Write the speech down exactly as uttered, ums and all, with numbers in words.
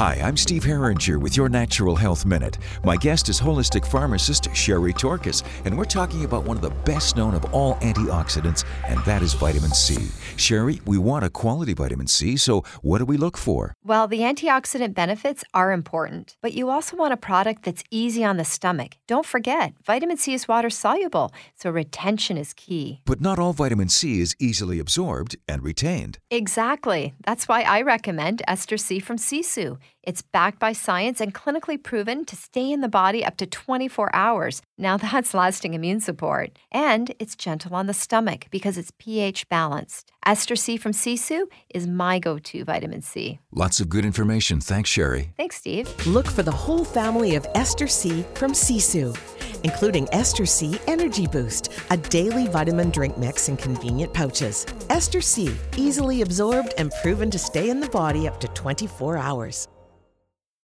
Hi, I'm Steve Herringer with your Natural Health Minute. My guest is holistic pharmacist Sherry Torkis, and we're talking about one of the best known of all antioxidants, and that is vitamin C. Sherry, we want a quality vitamin C, so what do we look for? Well, the antioxidant benefits are important, but you also want a product that's easy on the stomach. Don't forget, vitamin C is water soluble, so retention is key. But not all vitamin C is easily absorbed and retained. Exactly. That's why I recommend Ester C from Sisu. It's backed by science and clinically proven to stay in the body up to twenty-four hours. Now that's lasting immune support. And it's gentle on the stomach because it's pH balanced. Ester C from Sisu is my go-to vitamin C. Lots of good information. Thanks, Sherry. Thanks, Steve. Look for the whole family of Ester C from Sisu, including Ester C Energy Boost, a daily vitamin drink mix in convenient pouches. Ester C, easily absorbed and proven to stay in the body up to twenty-four hours.